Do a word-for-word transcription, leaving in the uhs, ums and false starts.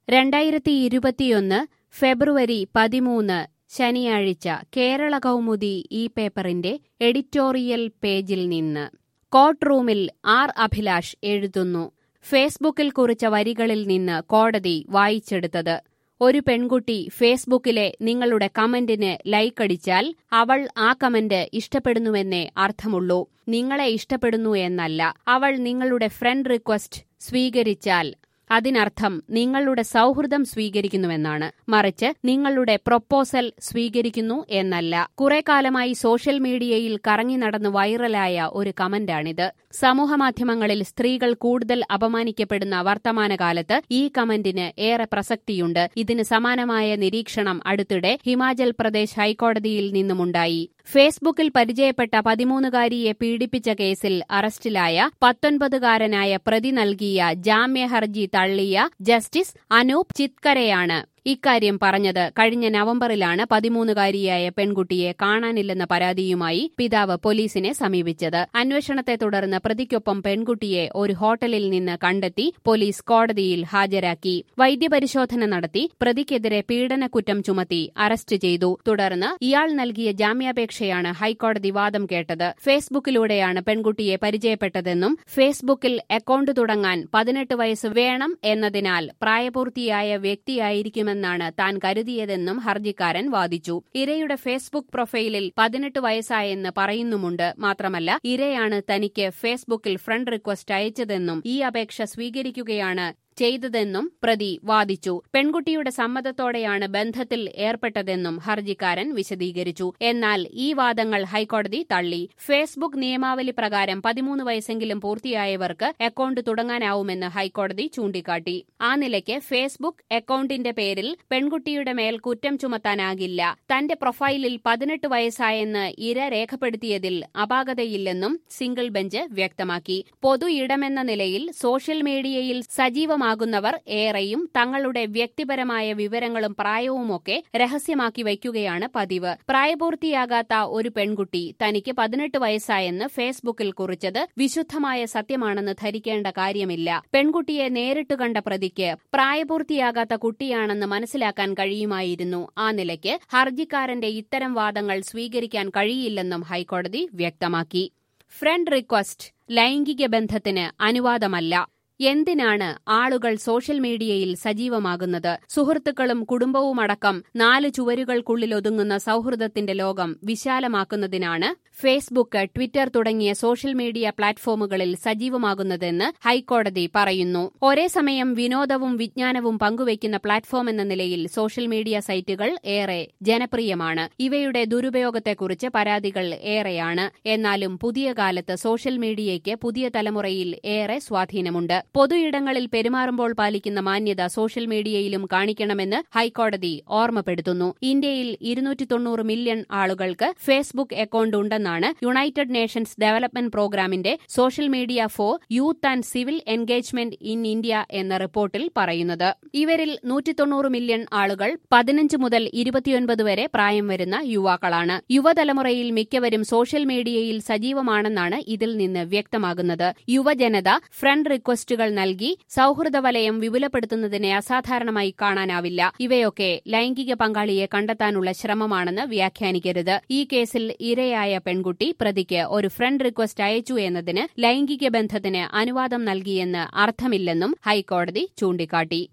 രണ്ടായിരത്തി ഇരുപത്തിയൊന്ന് ഫെബ്രുവരി പതിമൂന്ന് ശനിയാഴ്ച കേരള കൗമുദി ഈ പേപ്പറിന്റെ എഡിറ്റോറിയൽ പേജിൽ നിന്ന് കോർട്ട് റൂമിൽ ആർ അഭിലാഷ് എഴുതുന്നു. ഫേസ്ബുക്കിൽ കുറിച്ച വരികളിൽ നിന്ന് കോടതി വായിച്ചെടുത്തത്. ഒരു പെൺകുട്ടി ഫേസ്ബുക്കിലെ നിങ്ങളുടെ കമന്റിന് ലൈക്കടിച്ചാൽ അവൾ ആ കമന്റ് ഇഷ്ടപ്പെടുന്നുവെന്നേ അർത്ഥമുള്ളൂ. നിങ്ങളെ ഇഷ്ടപ്പെടുന്നു എന്നല്ല. അവൾ നിങ്ങളുടെ ഫ്രണ്ട് റിക്വസ്റ്റ് സ്വീകരിച്ചാൽ അതിനർത്ഥം നിങ്ങളുടെ സൗഹൃദം സ്വീകരിക്കുന്നുവെന്നാണ്. മറിച്ച് നിങ്ങളുടെ പ്രൊപ്പോസൽ സ്വീകരിക്കുന്നു എന്നല്ല. കുറെ കാലമായി സോഷ്യൽ മീഡിയയിൽ കറങ്ങി നടന്ന് വൈറലായ ഒരു കമന്റാണിത്. സമൂഹമാധ്യമങ്ങളിൽ സ്ത്രീകൾ കൂടുതൽ അപമാനിക്കപ്പെടുന്ന വർത്തമാനകാലത്ത് ഈ കമന്റിന് ഏറെ പ്രസക്തിയുണ്ട്. ഇതിന് സമാനമായ നിരീക്ഷണം അടുത്തിടെ ഹിമാചൽ പ്രദേശ് ഹൈക്കോടതിയിൽ നിന്നുമുണ്ടായി. ഫേസ്ബുക്കിൽ പരിചയപ്പെട്ട പതിമൂന്നുകാരിയെ പീഡിപ്പിച്ച കേസിൽ അറസ്റ്റിലായ പത്തൊൻപതുകാരനായ പ്രതി നൽകിയ ജാമ്യഹർജി തള്ളിയ ജസ്റ്റിസ് അനൂപ് ചിത്കരയാണ് ഇക്കാര്യം പറഞ്ഞത്. കഴിഞ്ഞ നവംബറിലാണ് പതിമൂന്നുകാരിയായ പെൺകുട്ടിയെ കാണാനില്ലെന്ന പരാതിയുമായി പിതാവ് പോലീസിനെ സമീപിച്ചത്. അന്വേഷണത്തെ തുടർന്ന് പ്രതിക്കൊപ്പം പെൺകുട്ടിയെ ഒരു ഹോട്ടലിൽ നിന്ന് കണ്ടെത്തി പോലീസ് കോടതിയിൽ ഹാജരാക്കി. വൈദ്യപരിശോധന നടത്തി പ്രതിക്കെതിരെ പീഡനക്കുറ്റം ചുമത്തി അറസ്റ്റ് ചെയ്തു. തുടർന്ന് ഇയാൾ നൽകിയ ജാമ്യാപേക്ഷയാണ് ഹൈക്കോടതി വാദം കേട്ടത്. ഫേസ്ബുക്കിലൂടെയാണ് പെൺകുട്ടിയെ പരിചയപ്പെട്ടതെന്നും ഫേസ്ബുക്കിൽ അക്കൌണ്ട് തുടങ്ങാൻ പതിനെട്ട് വയസ്സ് വേണം എന്നതിനാൽ പ്രായപൂർത്തിയായ വ്യക്തിയായിരിക്കും ാണ് താൻ കരുതിയതെന്നും ഹർജിക്കാരൻ വാദിച്ചു. ഇരയുടെ ഫേസ്ബുക്ക് പ്രൊഫൈലിൽ പതിനെട്ട് വയസ്സായെന്ന് പറയുന്നുമുണ്ട്. മാത്രമല്ല, ഇരയാണ് തനിക്ക് ഫേസ്ബുക്കിൽ ഫ്രണ്ട് റിക്വസ്റ്റ് അയച്ചതെന്നും ഈ അപേക്ഷ സ്വീകരിക്കുകയാണ് ചെയ്തതെന്നും പ്രതി വാദിച്ചു. പെൺകുട്ടിയുടെ സമ്മതത്തോടെയാണ് ബന്ധത്തിൽ ഏർപ്പെട്ടതെന്നും ഹർജിക്കാരൻ വിശദീകരിച്ചു. എന്നാൽ ഈ വാദങ്ങൾ ഹൈക്കോടതി തള്ളി. ഫേസ്ബുക്ക് നിയമാവലി പ്രകാരം പതിമൂന്ന് വയസ്സെങ്കിലും പൂർത്തിയായവർക്ക് അക്കൌണ്ട് തുടങ്ങാനാവുമെന്ന് ഹൈക്കോടതി ചൂണ്ടിക്കാട്ടി. ആ നിലയ്ക്ക് ഫേസ്ബുക്ക് അക്കൌണ്ടിന്റെ പേരിൽ പെൺകുട്ടിയുടെ മേൽ കുറ്റം ചുമത്താനാകില്ല. തന്റെ പ്രൊഫൈലിൽ പതിനെട്ട് വയസ്സായെന്ന് ഇര രേഖപ്പെടുത്തിയതിൽ അപാകതയില്ലെന്നും സിംഗിൾ ബെഞ്ച് വ്യക്തമാക്കി. പൊതു ഇടമെന്ന നിലയിൽ സോഷ്യൽ മീഡിയയിൽ സജീവമായി ാകുന്നവർ ഏറെയും തങ്ങളുടെ വ്യക്തിപരമായ വിവരങ്ങളും പ്രായവുമൊക്കെ രഹസ്യമാക്കി വയ്ക്കുകയാണ് പതിവ്. പ്രായപൂർത്തിയാകാത്ത ഒരു പെൺകുട്ടി തനിക്ക് പതിനെട്ട് വയസ്സായെന്ന് ഫേസ്ബുക്കിൽ കുറിച്ചത് വിശുദ്ധമായ സത്യമാണെന്ന് ധരിക്കേണ്ട കാര്യമില്ല. പെൺകുട്ടിയെ നേരിട്ട് കണ്ട പ്രതിക്ക് പ്രായപൂർത്തിയാകാത്ത കുട്ടിയാണെന്ന് മനസ്സിലാക്കാൻ കഴിയുമായിരുന്നു. ആ നിലയ്ക്ക് ഹർജിക്കാരന്റെ ഇത്തരം വാദങ്ങൾ സ്വീകരിക്കാൻ കഴിയില്ലെന്നും ഹൈക്കോടതി വ്യക്തമാക്കി. ഫ്രണ്ട് റിക്വസ്റ്റ് ലൈംഗിക ബന്ധത്തിന് അനുവാദമല്ല. എന്തിനാണ് ആളുകൾ സോഷ്യൽ മീഡിയയിൽ സജീവമാകുന്നത്? സുഹൃത്തുക്കളും കുടുംബവുമടക്കം നാല് ചുവരുകൾക്കുള്ളിലൊതുങ്ങുന്ന സൗഹൃദത്തിന്റെ ലോകം വിശാലമാക്കുന്നതിനാണ് ഫേസ്ബുക്ക്, ട്വിറ്റർ തുടങ്ങിയ സോഷ്യൽ മീഡിയ പ്ലാറ്റ്ഫോമുകളിൽ സജീവമാകുന്നതെന്ന് ഹൈക്കോടതി പറയുന്നു. ഒരേ സമയം വിനോദവും വിജ്ഞാനവും പങ്കുവയ്ക്കുന്ന പ്ലാറ്റ്ഫോം എന്ന നിലയിൽ സോഷ്യൽ മീഡിയ സൈറ്റുകൾ ഏറെ ജനപ്രിയമാണ്. ഇവയുടെ ദുരുപയോഗത്തെക്കുറിച്ച് പരാതികൾ ഏറെയാണ്. എന്നാലും പുതിയ കാലത്ത് സോഷ്യൽ മീഡിയയ്ക്ക് പുതിയ തലമുറയിൽ ഏറെ സ്വാധീനമുണ്ട്. പൊതു ഇടങ്ങളിൽ പെരുമാറുമ്പോൾ പാലിക്കുന്ന മാന്യത സോഷ്യൽ മീഡിയയിലും കാണിക്കണമെന്ന് ഹൈക്കോടതി ഓർമ്മപ്പെടുത്തുന്നു. ഇന്ത്യയിൽ ഇരുന്നൂറ്റി തൊണ്ണൂറ് മില്യൺ ആളുകൾക്ക് ഫേസ്ബുക്ക് അക്കൌണ്ട് ഉണ്ടെന്നാണ് യുണൈറ്റഡ് നേഷൻസ് ഡെവലപ്മെന്റ് പ്രോഗ്രാമിന്റെ social media for youth and civil engagement in India എന്ന റിപ്പോർട്ടിൽ പറയുന്നത്. ഇവരിൽ നൂറ്റി തൊണ്ണൂറ് മില്യൺ ആളുകൾ പതിനഞ്ച് മുതൽ ഇരുപത്തിയൊൻപത് വരെ പ്രായം വരുന്ന യുവാക്കളാണ്. യുവതലമുറയിൽ മിക്കവരും സോഷ്യൽ മീഡിയയിൽ സജീവമാണെന്നാണ് ഇതിൽ നിന്ന് വ്യക്തമാകുന്നത്. യുവജനത ഫ്രണ്ട് റിക്വസ്റ്റുകൾ നൽകി സൗഹൃദ വലയം വിപുലപ്പെടുത്തുന്നതിനെ അസാധാരണമായി കാണാനാവില്ല. ഇവയൊക്കെ ലൈംഗിക പങ്കാളിയെ കണ്ടെത്താനുള്ള ശ്രമമാണെന്ന് വ്യാഖ്യാനിക്കരുത്. ഈ കേസിൽ ഇരയായ പെൺകുട്ടി പ്രതിക്ക് ഒരു ഫ്രണ്ട് റിക്വസ്റ്റ് അയച്ചു എന്നതിന് ലൈംഗിക ബന്ധത്തിന് അനുവാദം നൽകിയെന്ന് അർത്ഥമില്ലെന്നും ഹൈക്കോടതി ചൂണ്ടിക്കാട്ടി.